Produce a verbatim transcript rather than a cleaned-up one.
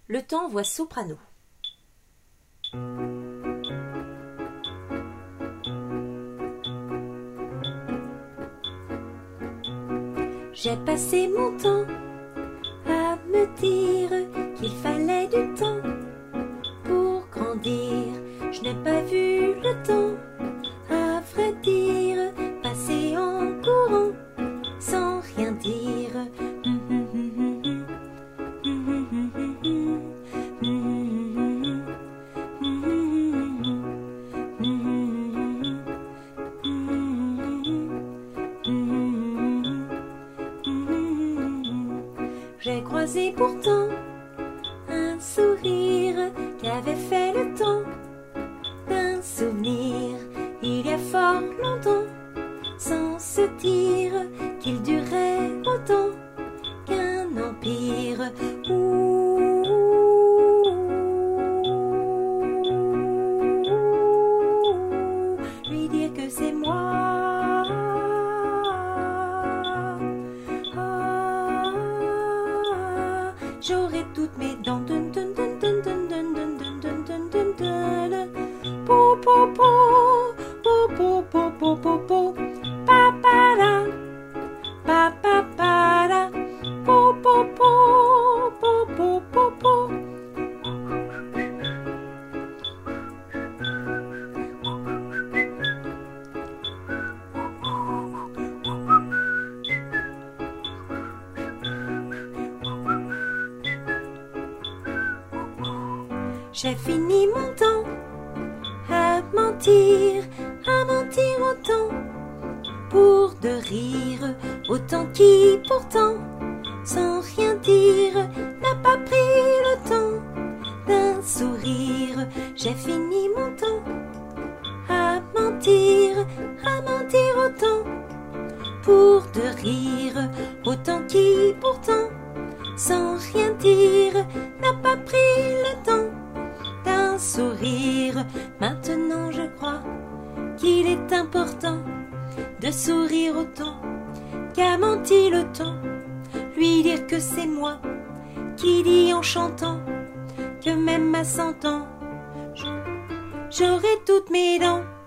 Le temps voix soprano. J'ai passé mon temps à me dire qu'il fallait du temps pour grandir. Je n'ai pas vu le temps, à vrai dire, passer en courant sans rien dire. J'ai croisé pourtant un sourire qui avait fait le temps d'un souvenir il y a fort longtemps, sans se dire qu'il durait autant qu'un empire. Ouh, lui dire que c'est moi. J'aurai toutes mes dents. Dun, dun, dun, dun, dun, dun, dun, dun, dun, dun, dun. Po, po, po, po, po, po, po, po, po. Pa, pa, la. Pa, pa, pa, la. Po, po, po, po, po, po, po. J'ai fini mon temps à mentir, à mentir autant pour de rire, autant qui pourtant, sans rien dire, n'a pas pris le temps d'un sourire. J'ai fini mon temps à mentir, à mentir autant pour de rire, autant qui pourtant, sans rien dire, n'a pas pris le temps d'un sourire. Maintenant je crois qu'il est important de sourire autant qu'a menti le temps, lui dire que c'est moi qui dis en chantant que même à cent ans j'aurai toutes mes dents.